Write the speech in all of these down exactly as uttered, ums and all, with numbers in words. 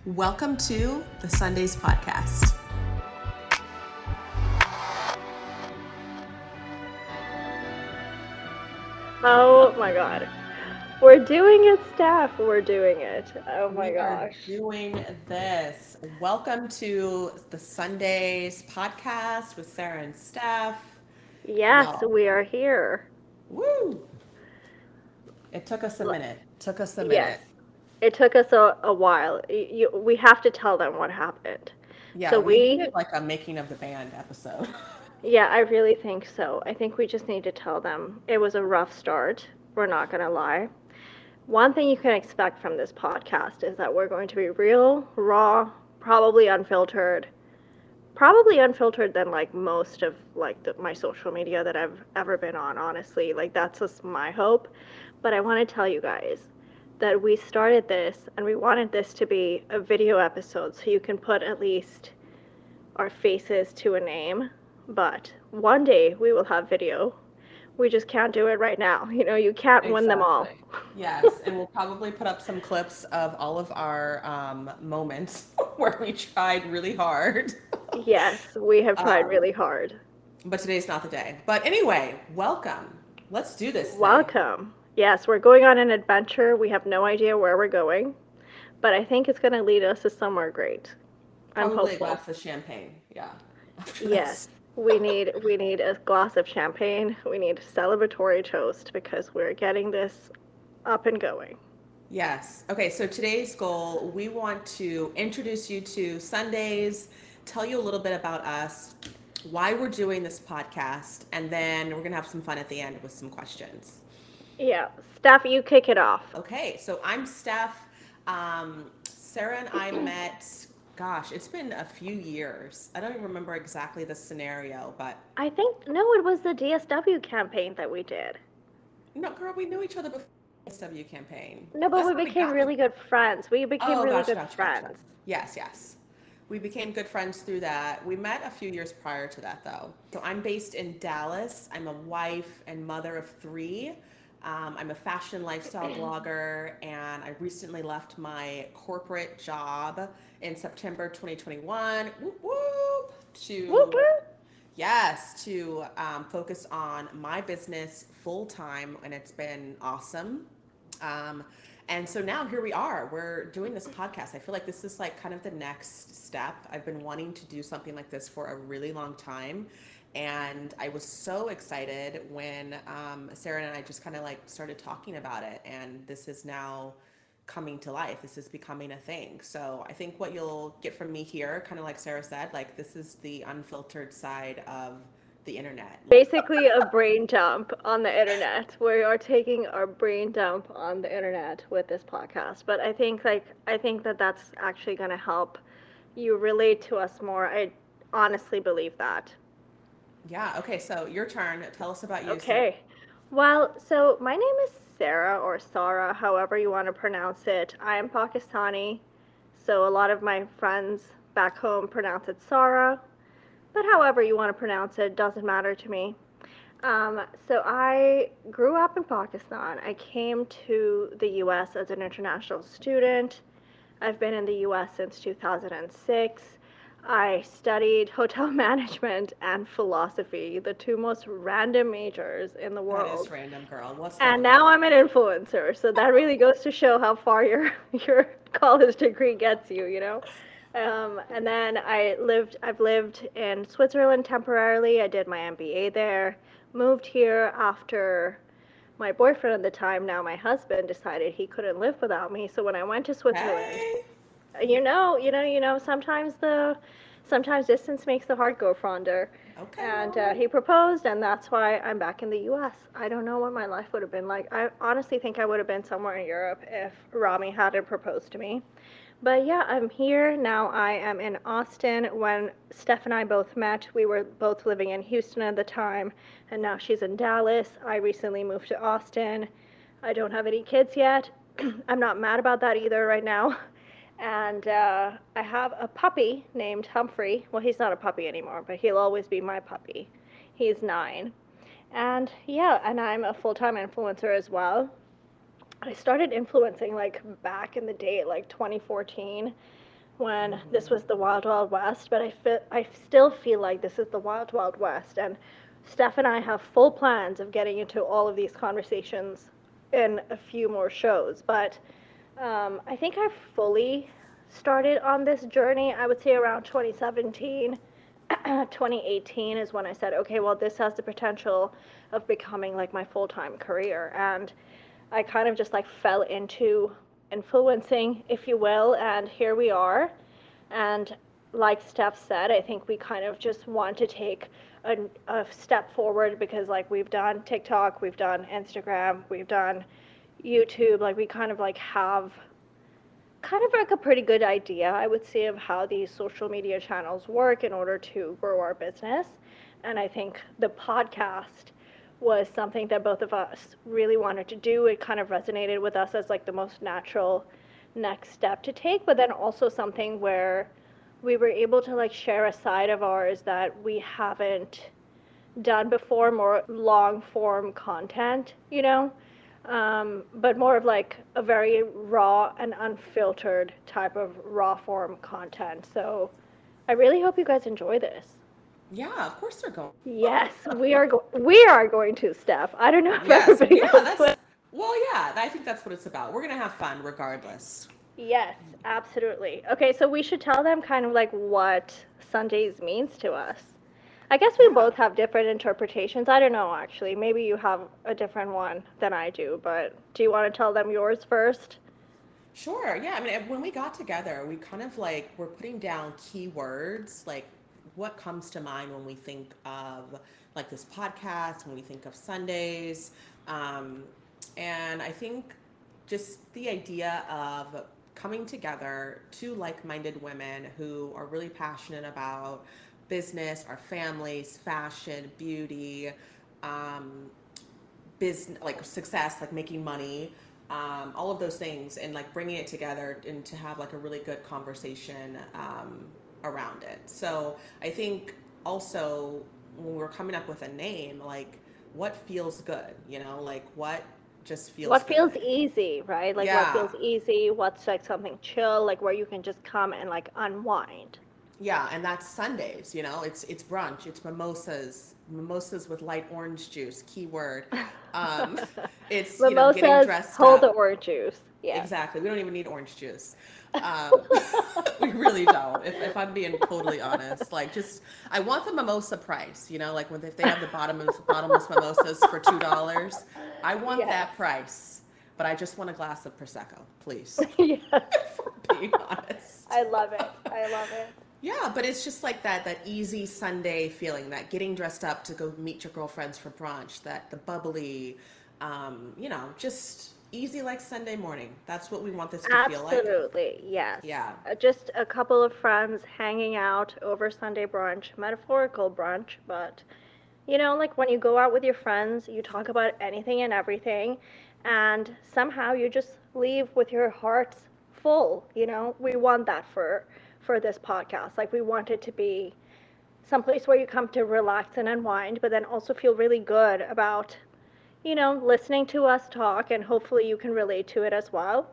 Welcome to the Sundays podcast. Oh my god. We're doing it, Steph. We're doing it. Oh my We are gosh. doing this. Welcome to the Sundays podcast with Sarah and Steph. Yes, Y'all, we are here. woo! It took us a L- minute. Took us a Yes. minute. It took us a, a while. Y- You, we have to tell them what happened. Yeah, So we needed we, like a making of the band episode. yeah, I really think so. I think we just need to tell them it was a rough start. We're not going to lie. One thing you can expect from this podcast is that we're going to be real, raw, probably unfiltered, probably unfiltered than like most of like the, my social media that I've ever been on, honestly. Like that's just my hope. But I want to tell you guys that we started this and we wanted this to be a video episode so you can put at least our faces to a name. But one day we will have video. We just can't do it right now. You know, you can't win them all. Exactly. Yes, and we'll probably put up some clips of all of our um, moments where we tried really hard. Yes, we have tried Um, really hard. but today's not the day. But anyway, welcome. Let's do this thing. Welcome. Yes, we're going on an adventure. We have no idea where we're going, but I think it's going to lead us to somewhere great. I'm Probably a hopeful. glass of champagne. Yeah. After Yes, this. we need we need a glass of champagne. We need a celebratory toast because we're getting this up and going. Yes. Okay, so today's goal, we want to introduce you to Sundays, tell you a little bit about us, why we're doing this podcast, and then we're going to have some fun at the end with some questions. Yeah, Steph, you kick it off. Okay, so I'm Steph. Um, Sarah and I met, gosh, it's been a few years. I don't even remember exactly the scenario, but I think no, it was the D S W campaign that we did. no, girl, we knew each other before the S W campaign. No, but That's we how we became got. really good friends. We became Oh, really gotcha, good gotcha, gotcha. friends. Yes, yes. We became good friends through that. We met a few years prior to that, though. So I'm based in Dallas. I'm a wife and mother of three. Um, I'm a fashion lifestyle blogger, and I recently left my corporate job in September twenty twenty-one. Whoop, whoop, Whoop to whoop. yes, to um, focus on my business full time, and it's been awesome. Um, and so now here we are. We're doing this podcast. I feel like this is like kind of the next step. I've been wanting to do something like this for a really long time. And I was so excited when um, Sarah and I just kind of like started talking about it. And this is now coming to life. This is becoming a thing. So I think what you'll get from me here, kind of like Sarah said, like this is the unfiltered side of the internet. Basically a brain dump on the internet. We are taking our brain dump on the internet with this podcast. But I think like I think that that's actually going to help you relate to us more. I honestly believe that. Yeah. Okay. So your turn. Tell us about you, Sarah. Okay. Well, so my name is Sarah or Sara, however you want to pronounce it. I am Pakistani, so a lot of my friends back home pronounce it Sara, but however you want to pronounce it doesn't matter to me. Um, so I grew up in Pakistan. I came to the U S as an international student. I've been in the U S since two thousand six. I studied hotel management and philosophy, the two most random majors in the That is world. random, girl. What's And going on? now I'm an influencer. So that really goes to show how far your your college degree gets you, you know? Um, and then I lived I've lived in Switzerland temporarily. I did my M B A there. Moved here after my boyfriend at the time, now my husband, decided he couldn't live without me. So when I went to Switzerland, Hey. you know, you know, you know, sometimes the sometimes distance makes the heart go fonder. Okay, And uh, girl. he proposed, and that's why I'm back in the U S. I don't know what my life would have been like. I honestly think I would have been somewhere in Europe if Rami hadn't proposed to me. But yeah, I'm here now. I am in Austin. When Steph and I both met, we were both living in Houston at the time, and now she's in Dallas. I recently moved to Austin. I don't have any kids yet. I'm not mad about that either right now. And uh, I have a puppy named Humphrey. Well, he's not a puppy anymore, but he'll always be my puppy. He's nine. And yeah, and I'm a full time influencer as well. I started influencing like back in the day, like twenty fourteen. when this Mm-hmm. was the Wild Wild West, but I feel I still feel like this is the Wild Wild West, and Steph and I have full plans of getting into all of these conversations in a few more shows. But um, I think I fully started on this journey, I would say around twenty seventeen. twenty eighteen is when I said, okay, well, this has the potential of becoming like my full time career. And I kind of just like fell into influencing, if you will, and here we are. And like Steph said, I think we kind of just want to take a, a step forward because, like, we've done TikTok, we've done Instagram, we've done YouTube. Like, we kind of like have kind of like a pretty good idea, I would say, of how these social media channels work in order to grow our business. And I think the podcast was something that both of us really wanted to do. It kind of resonated with us as like the most natural next step to take, but then also something where we were able to like share a side of ours that we haven't done before, more long form content, you know, um, but more of like a very raw and unfiltered type of raw form content. So I really hope you guys enjoy this. Yeah, of course they're going. Yes, we are go- we are going to, Steph. I don't know if Yes, everybody yeah, else will. that's well, yeah, I think that's what it's about. We're gonna have fun regardless. Yes, absolutely. Okay, so we should tell them kind of like what Sundays means to us. I guess we Yeah. both have different interpretations. I don't know, actually. Maybe you have a different one than I do, but do you want to tell them yours first? Sure. Yeah. I mean, when we got together, we kind of like were putting down keywords, like what comes to mind when we think of like this podcast, when we think of Sundays. Um, and I think just the idea of coming together, two like-minded women who are really passionate about business, our families, fashion, beauty, um, business, like success, like making money, um, all of those things, and like bringing it together and to have like a really good conversation um, around it. So I think also when we're coming up with a name, like what feels good, you know, like what just feels What feels good. easy, right? Like what Yeah. feels easy, what's like something chill, like where you can just come and like unwind. Yeah, and that's Sundays, you know. It's it's brunch, it's mimosas, mimosas with light orange juice, keyword. Um, it's, you know, getting Mimosas, dressed hold the up. orange juice. Yes. Exactly. We don't even need orange juice. Um, we really don't. If, if I'm being totally honest, like just I want the mimosa price. You know, like when if they have the bottomless bottomless mimosas for two dollars, I want Yes. that price. But I just want a glass of prosecco, please. Yes. For being honest. I love it. I love it. Yeah, but it's just like that that easy Sunday feeling, that getting dressed up to go meet your girlfriends for brunch, that the bubbly, um, you know, just easy like Sunday morning. That's what we want this to feel like. Absolutely, yes. Yeah. Uh, Just a couple of friends hanging out over Sunday brunch, metaphorical brunch, but you know, like when you go out with your friends, you talk about anything and everything, and somehow you just leave with your hearts full, you know? We want that for for this podcast. Like we want it to be someplace where you come to relax and unwind, but then also feel really good about, you know, listening to us talk, and hopefully you can relate to it as well.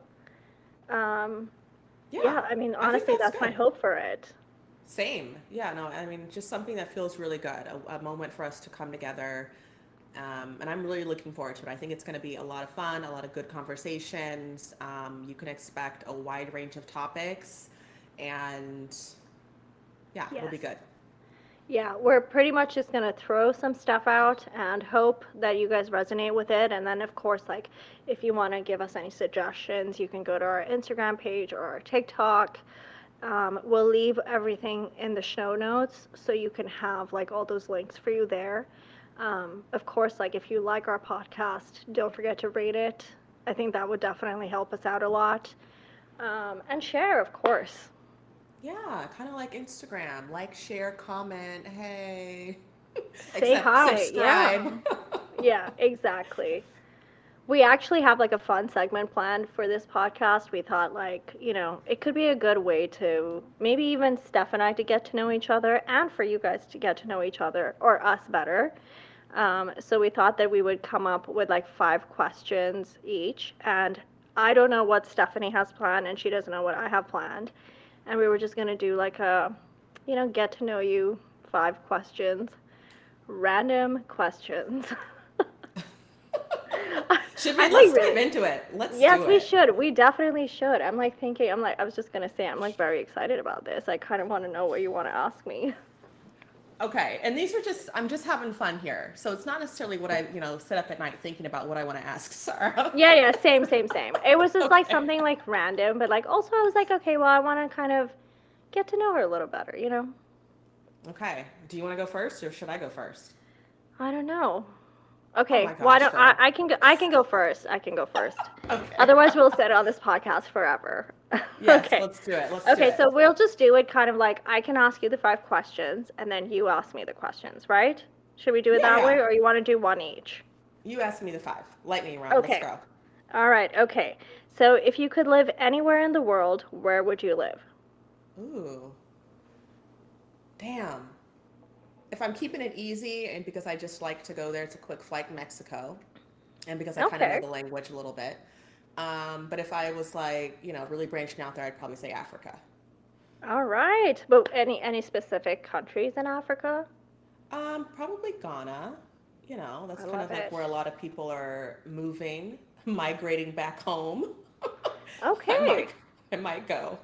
Um, Yeah. yeah, I mean, I think honestly, that's that's my good. hope for it. Same. Yeah, no, I mean, just something that feels really good, a, a moment for us to come together. Um, and I'm really looking forward to it. I think it's going to be a lot of fun, a lot of good conversations. Um, you can expect a wide range of topics. And yeah, it'll Yes. be good. Yeah, we're pretty much just gonna throw some stuff out and hope that you guys resonate with it. And then, of course, like if you want to give us any suggestions, you can go to our Instagram page or our TikTok. Um, we'll leave everything in the show notes so you can have like all those links for you there. Um, of course, like if you like our podcast, don't forget to rate it. I think that would definitely help us out a lot. Um, and share, of course. Yeah, kind of like Instagram, like, share, comment, hey, Say except hi. Yeah. subscribe. Yeah, exactly. We actually have like a fun segment planned for this podcast. We thought like, you know, it could be a good way to maybe even Steph and I to get to know each other and for you guys to get to know each other or us better. Um, so we thought that we would come up with like five questions each. And I don't know what Stephanie has planned and she doesn't know what I have planned. and we were just gonna do like a, you know, get to know you five questions, random questions. Should we? I'm Let's like dive really, into it. Let's yes, do we it. should. We definitely should. I'm like thinking. I'm like I was just gonna say. I'm like very excited about this. I kind of want to know what you want to ask me. Okay, and these are just, I'm just having fun here. So it's not necessarily what I, you know, sit up at night thinking about what I want to ask Sarah. Yeah, yeah, same, same, same. It was just like Okay. something like random, but like also I was like, okay, well, I want to kind of get to know her a little better, you know? Okay. Do you want to go first or should I go first? I don't know. Oh Okay, my why gosh, don't I, girl. I can go, I can go first. I can go first. Okay. Otherwise, we'll sit on this podcast forever. Yes, Okay. let's do it. Let's do Okay, it. so we'll just do it kind of like I can ask you the five questions and then you ask me the questions, right? Should we do it Yeah, that way yeah. or you want to do one each? You asked me the five. Lightning round. Let's Okay. go. All right, okay. So if you could live anywhere in the world, where would you live? Ooh. Damn. If I'm keeping it easy and because I just like to go there, it's a quick flight, Mexico. And because I kind of know Okay. the language a little bit. Um, but if I was like, you know, really branching out there, I'd probably say Africa. All right. But any any specific countries in Africa? Um, probably Ghana. You know, that's I kind love of like it. where a lot of people are moving, migrating back home. I Okay. might, I might go.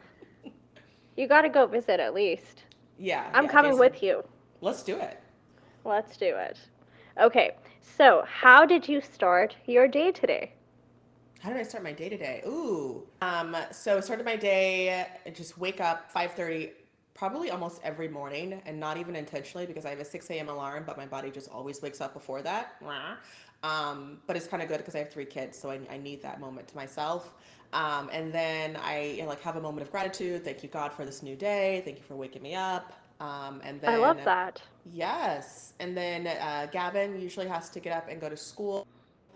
You got to go visit at least. Yeah, I'm yeah, coming Jason. with you. Let's do it. Let's do it. Okay. So, how did you start your day today? How did I start my day today? Ooh. Um, so I started my day, I just wake up five thirty, probably almost every morning, and not even intentionally because I have a six a m alarm, but my body just always wakes up before that. Wah. Um, but it's kind of good because I have three kids, so I, I need that moment to myself. Um, and then I you know, like have a moment of gratitude. Thank you, God, for this new day. Thank you for waking me up. Um, and I love then that. yes, and then uh, Gavin usually has to get up and go to school.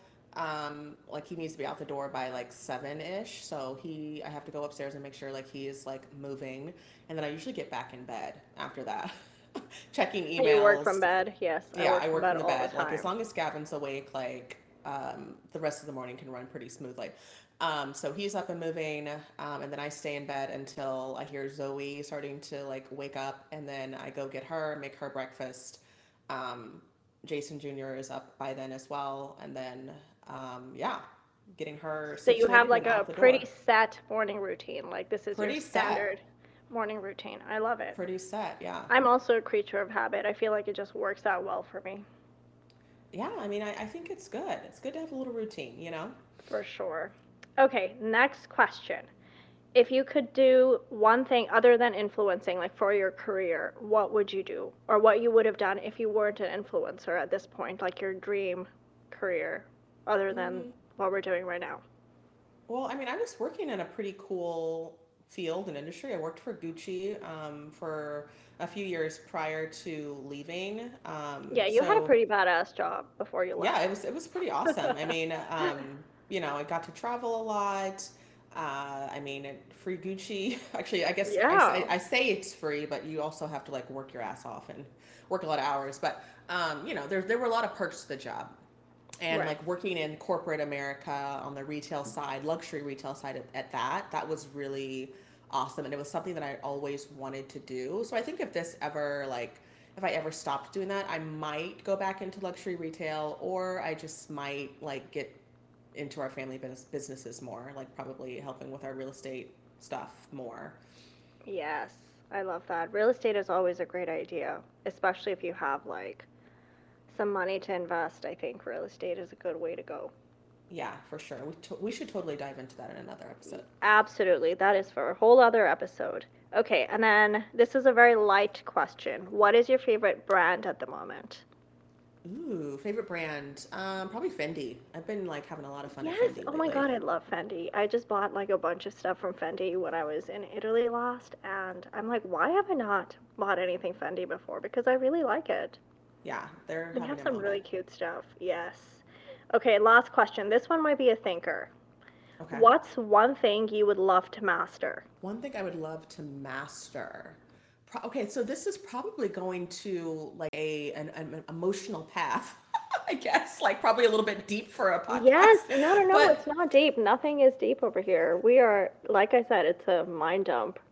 Um like he needs to be out the door by like seven-ish, so he I have to go upstairs and make sure like he is like moving, and then I usually get back in bed after that. Checking And you work from emails. bed? Yes, I Yeah, work I from work bed from the all the bed, like as time. long as Gavin's awake, like um the rest of the morning can run pretty smoothly. Um so he's up and moving, um and then I stay in bed until I hear Zoe starting to like wake up, and then I go get her, make her breakfast. um Jason Junior is up by then as well, and then um yeah, getting her So you have situated like and a out the pretty door. set morning routine. Like this is your Pretty set. standard morning routine. I love it. Pretty set, yeah. I'm also a creature of habit. I feel like it just works out well for me, Yeah, I mean, I, I think it's good. It's good to have a little routine, you know? for sure. Okay, next question. If you could do one thing other than influencing, like for your career, what would you do? Or what you would have done if you weren't an influencer at this point, like your dream career, other than Mm, what we're doing right now? well, I mean, I was working in a pretty cool field and industry. I worked for Gucci um, for a few years prior to leaving. Um, Yeah, you had a so pretty badass job before you yeah, it left. was it was pretty awesome. I mean, um, you know, I got to travel a lot. Uh, I mean, it, free Gucci. Actually, I guess I, Yeah. I, I say it's free, but you also have to like work your ass off and work a lot of hours. But um, you know, there there were a lot of perks to the job, and Right. like working in corporate America on the retail side, luxury retail side at, at that, that was really awesome, and it was something that I always wanted to do. So I think if this ever like if I ever stopped doing that, I might go back into luxury retail, or I just might like get into our family business businesses more, like probably helping with our real estate stuff more. Yes, I love that. Real estate is always a great idea, especially if you have like some money to invest. I think real estate is a good way to go. Yeah, for sure. We to- we should totally dive into that in another episode. Absolutely. That is for a whole other episode. Okay, and then this is a very light question. What is your favorite brand at the moment? Ooh, favorite brand? Um, probably Fendi. I've been like having a lot of fun at Yes. Fendi Oh my lately. God, I love Fendi. I just bought like a bunch of stuff from Fendi when I was in Italy last, and I'm like, why have I not bought anything Fendi before? Because I really like it. Yeah, they're They having have a some really moment. cute stuff. Yes. Okay, last question. This one might be a thinker. Okay. What's one thing you would love to master? One thing I would love to master. Pro- okay, so this is probably going to like a an, an emotional path, I guess, like probably a little bit deep for a Yes. podcast. No, no, no. But It's not deep. Nothing is deep over here. We are, like I said, it's a mind dump.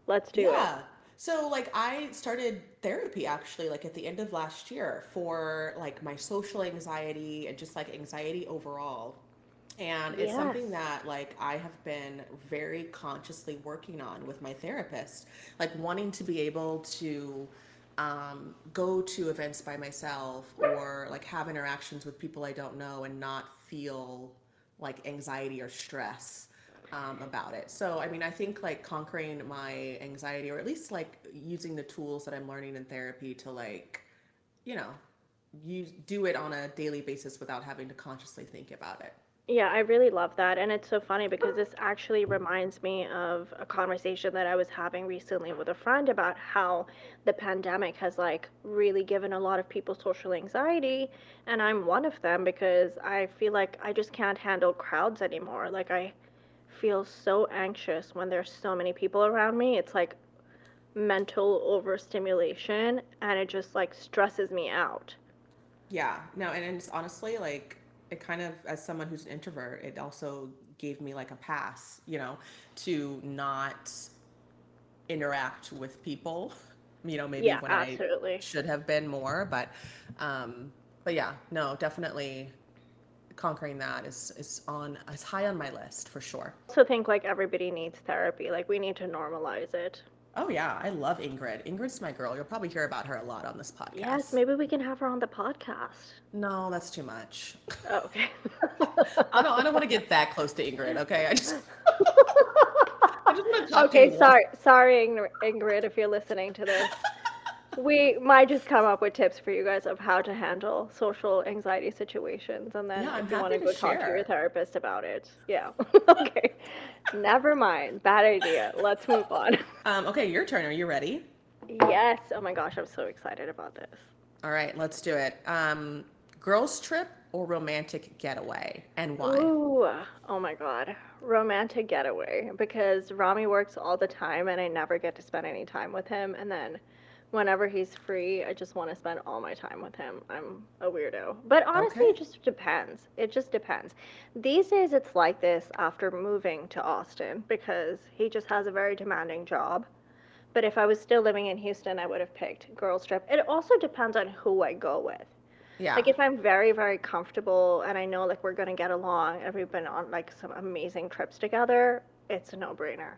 Let's do it. Yeah. So like I started therapy actually like at the end of last year for like my social anxiety and just like anxiety overall. And it's something Yes. that like I have been very consciously working on with my therapist, like wanting to be able to um, go to events by myself or like have interactions with people I don't know and not feel like anxiety or stress um, about it. So, I mean, I think like conquering my anxiety or at least like using the tools that I'm learning in therapy to like, you know, you do it on a daily basis without having to consciously think about it. Yeah, I really love that. And it's so funny because this actually reminds me of a conversation that I was having recently with a friend about how the pandemic has like really given a lot of people social anxiety. And I'm one of them because I feel like I just can't handle crowds anymore. Like I feel so anxious when there's so many people around me. It's like mental overstimulation and it just like stresses me out. Yeah, no, and it's honestly like it kind of, as someone who's an introvert, it also gave me like a pass, you know, to not interact with people, you know, maybe Yeah, when I absolutely. should have been more, but um but yeah, no, definitely conquering that is is on is high on my list for sure. Also think like everybody needs therapy. Like we need to normalize it. Oh yeah, I love Ingrid. Ingrid's my girl. You'll probably hear about her a lot on this Yes, podcast. maybe we can have her on the podcast. No, that's too much. Oh, okay. I don't I don't want to get that close to Ingrid, okay? I just I just want to talk to you Okay, more. sorry, sorry, Ingr- Ingrid, if you're listening to this. We might just come up with tips for you guys of how to handle social anxiety situations, and then Yeah, I'm if you want to happy to go talk to your share. therapist about it. Yeah. Okay. Never mind. Bad idea. Let's move on. Um, okay, your turn. Are you ready? Yes. Oh my gosh, I'm so excited about this. All right, let's do it. Um, girls trip or romantic getaway, and why? Ooh, oh my God. Romantic getaway because Rami works all the time and I never get to spend any time with him. And then whenever he's free, I just want to spend all my time with him. I'm a weirdo. But honestly, it Okay. just depends. It just depends. These days, it's like this after moving to Austin because he just has a very demanding job. But if I was still living in Houston, I would have picked girls trip. It also depends on who I go with. Like Yeah. if I'm very, very comfortable and I know like we're gonna get along and we've been on like some amazing trips together, it's a no-brainer.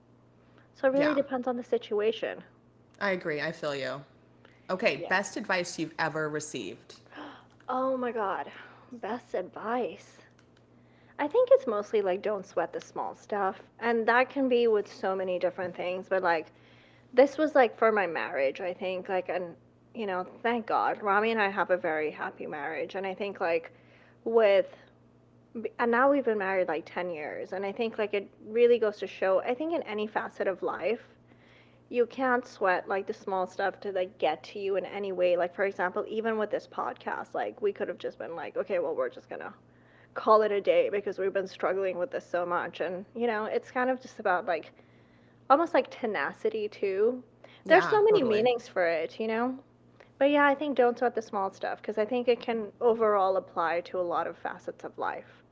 So it really Yeah. depends on the situation. I agree. I feel you. Okay, Yeah. best advice you've ever received. Oh my God. Best advice. I think it's mostly like don't sweat the small stuff. And that can be with so many different things, but like this was like for my marriage, I think like and you know, thank God. Rami and I have a very happy marriage and I think like with B- and now we've been married like ten years and I think like it really goes to show I think in any facet of life you can't sweat like the small stuff to like get to you in any way, like for example even with this podcast like we could have just been like okay well we're just gonna call it a day because we've been struggling with this so much and you know it's kind of just about like almost like tenacity too. There's Yeah, so many totally. meanings for it, you know. But yeah, I think don't sweat the small stuff because I think it can overall apply to a lot of facets of life.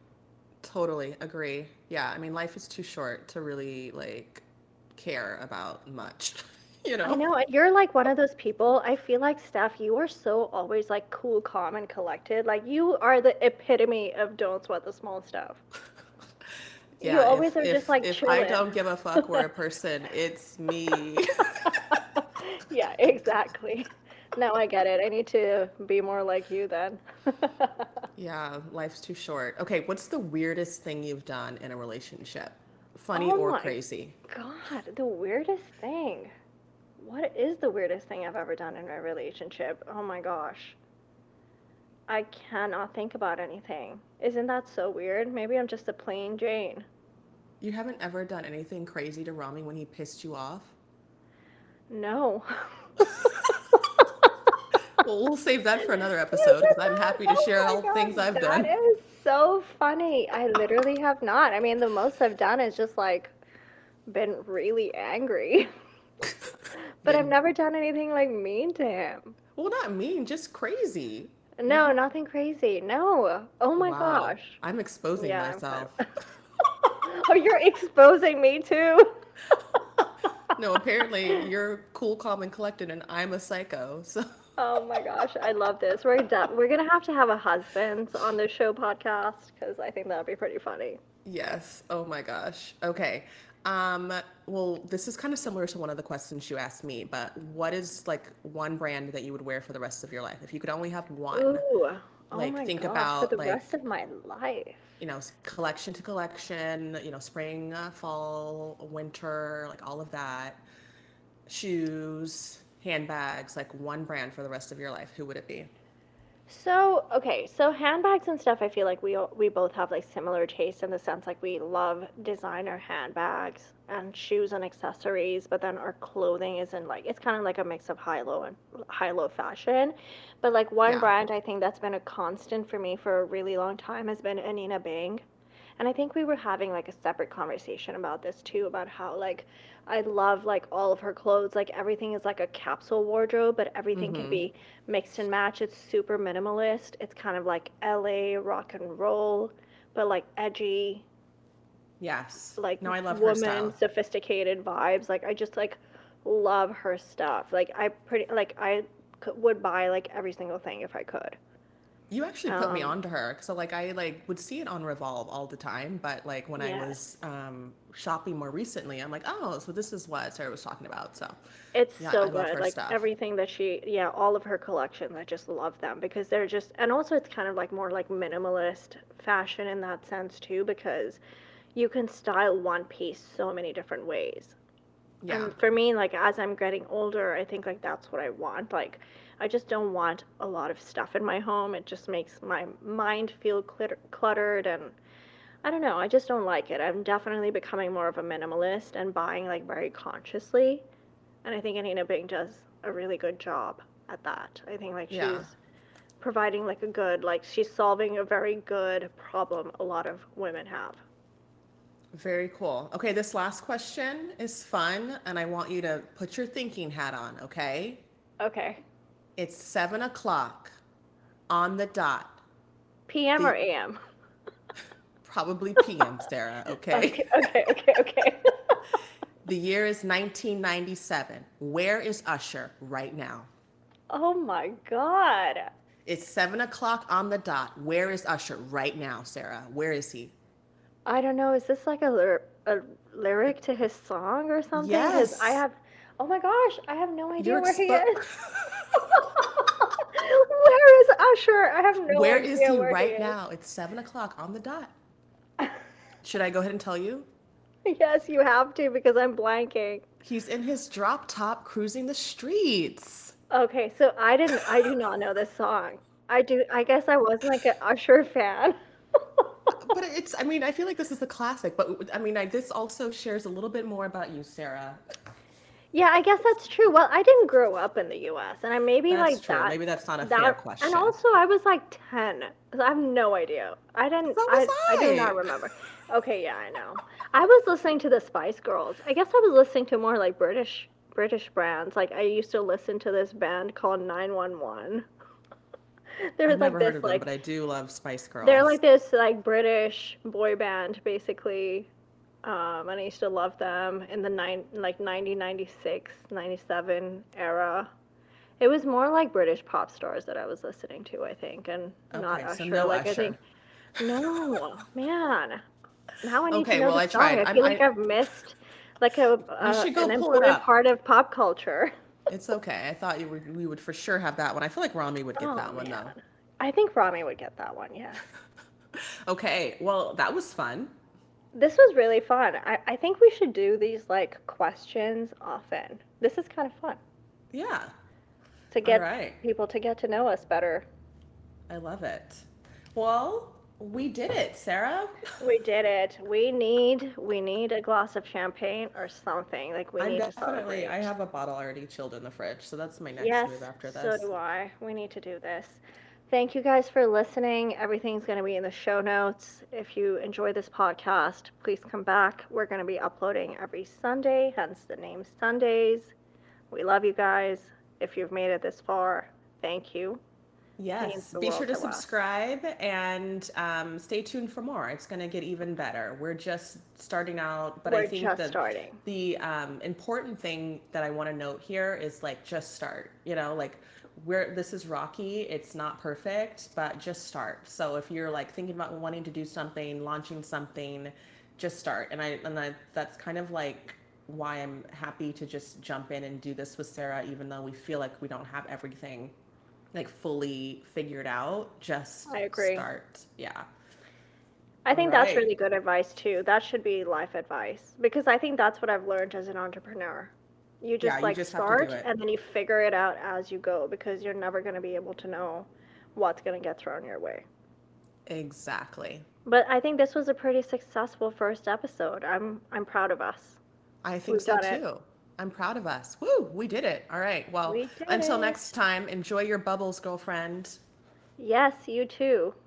Totally agree. Yeah, I mean, life is too short to really like care about much, you I know? know, and you're like one of those people. I feel like, Steph, you are so always like cool, calm, and collected. Like you are the epitome of don't sweat the small stuff. You Yeah, always if are just if like if I chilling. don't give a fuck we're a person, it's me. Yeah, exactly. Now I get it. I need to be more like you then. Yeah, life's too short. Okay, what's the weirdest thing you've done in a relationship? Funny Oh or my crazy? God, the weirdest thing. What is the weirdest thing I've ever done in a relationship? Oh my gosh. I cannot think about anything. Isn't that so weird? Maybe I'm just a plain Jane. You haven't ever done anything crazy to Rami when he pissed you off? No. Well, we'll save that for another You episode did because I'm not? happy to Oh share my all the things God, I've that done. is so funny. I literally have not. I mean, the most I've done is just like been really angry. But I've Been, never done anything like mean to him. well, not mean, just crazy. You No, have, nothing crazy. No. Oh my wow, gosh. I'm exposing Yeah, I'm kind myself. of. Oh, you're exposing me too. No, apparently you're cool, calm, and collected, and I'm a psycho. So Oh my gosh, I love this. We're done. We're gonna have to have a husband on the show podcast because I think that'd be pretty funny. yes. Oh my gosh. Okay. Um, well, this is kind of similar to one of the questions you asked me, but what is like one brand that you would wear for the rest of your life? If you could only have one, Ooh, oh like my think gosh, for about the rest like, of my life. you know, s- collection to collection, you know, spring, uh, fall, winter, like all of that. Shoes, handbags, like one brand for the rest of your life. Who would it be? So, okay, so handbags and stuff, I feel like we o- we both have like similar tastes in the sense like we love designer handbags and shoes and accessories, but then our clothing isn't like it's kind of like a mix of high-low and high-low fashion. But like one Yeah. brand I think that's been a constant for me for a really long time has been Anina Bing. And I think we were having like a separate conversation about this too, about how like I love like all of her clothes, like everything is like a capsule wardrobe, but everything can Mm-hmm. be mixed and match. It's super minimalist. It's kind of like L A rock and roll, but like edgy, Yes. like No, I love her woman, style. sophisticated vibes. Like I just like love her stuff. Like I pretty like I could, would buy like every single thing if I could. You actually put me Um, onto her. So like I like would see it on Revolve all the time, but like when I yes. was um shopping more recently, I'm like, oh, so this is what Sarah was talking about. So It's yeah, so I love good. her Like stuff. everything that she, yeah, all of her collections, I just love them because they're just, and also it's kind of like more like minimalist fashion in that sense too, because you can style one piece so many different ways. Yeah. And for me, like as I'm getting older, I think like that's what I want. Like I just don't want a lot of stuff in my home. It just makes my mind feel clutter- cluttered and I don't know, I just don't like it. I'm definitely becoming more of a minimalist and buying like very consciously. And I think Anina Bing does a really good job at that. I think like Yeah. she's providing like a good, like she's solving a very good problem a lot of women have. Very cool. Okay, this last question is fun, and I want you to put your thinking hat on, okay? Okay. It's seven o'clock on the dot. P M or The A M? probably P M, Sarah, okay? Okay, okay, okay, okay. The year is nineteen ninety-seven. Where is Usher right now? Oh my God. It's seven o'clock on the dot. Where is Usher right now, Sarah? Where is he? I don't know. Is this like a, lyr- a lyric to his song or something? Because I Yes. have, oh my gosh, I have no You're idea where he expo- is. Where is Usher? I have no Where is idea he where he right is. now? It's seven o'clock on the dot. Should I go ahead and tell you? Yes, you have to because I'm blanking. He's in his drop top cruising the streets. Okay, so I didn't, I do not know this song. I do, I guess I wasn't like an Usher fan. But it's, I mean, I feel like this is a classic, but I mean, I, this also shares a little bit more about you, Sarah. Yeah, I guess that's true. Well, I didn't grow up in the U S, and I maybe That's like true. that, Maybe that's not a fair that, and question. also I was like ten. So I have no idea. I didn't, So was I, I do not I. remember. Okay, yeah, I know. I was listening to the Spice Girls. I guess I was listening to more like British, British brands. Like I used to listen to this band called nine one one. There I've was like never heard this of them, but like I do love Spice they're Girls. like this like British boy band basically. Um, and I used to love them in the nine like ninety, ninety-six, ninety-seven era. It was more like British pop stars that I was listening to, I think, and not Okay, so Usher. no Like I Usher. think no, man. Now I need to Okay, know well, the I song. tried. I I'm, feel like I, I've missed like a you uh, should go an pull it important up. part of pop culture. It's okay. I thought you would, we would for sure have that one. I feel like Rami would get Oh that one though. man. I think Rami would get that one, yes. Okay, well, that was fun. This was really fun. I, I think we should do these like questions often. This is kind of fun Yeah. to All get right. people to get to know us better. I love it. Well, we did it, Sarah. We did it. We need we need a glass of champagne or something. Like we I'm need to definitely, I celebrate. have a bottle already chilled in the fridge, so that's my next Yes, move after so this. do I. We need to do this. Thank you guys for listening. Everything's going to be in the show notes. If you enjoy this podcast, please come back. We're going to be uploading every Sunday, hence the name Sundays. We love you guys. If you've made it this far, thank you. means Yes, the be world sure to to us. subscribe and um, stay tuned for more. It's going to get even better. We're just starting out, but I We're think just that starting. the um, important thing that I want to note here is like just start. You know, like we're this is rocky. It's not perfect, but just start. So if you're like thinking about wanting to do something, launching something, just start. And I and I that's kind of like why I'm happy to just jump in and do this with Sarah, even though we feel like we don't have everything like fully figured out. Just I agree. start. Yeah. I All think that's right. really good advice too. That should be life advice because I think that's what I've learned as an entrepreneur. You Yeah, just you like just have to do start it. and then you figure it out as you go because you're never going to be able to know what's going to get thrown your way. Exactly. But I think this was a pretty successful first episode. I'm I'm proud of us. I think We've so done it. too. I'm proud of us. Woo, we did it. All right. Well, We did until next it. time, enjoy your bubbles, girlfriend. Yes, you too.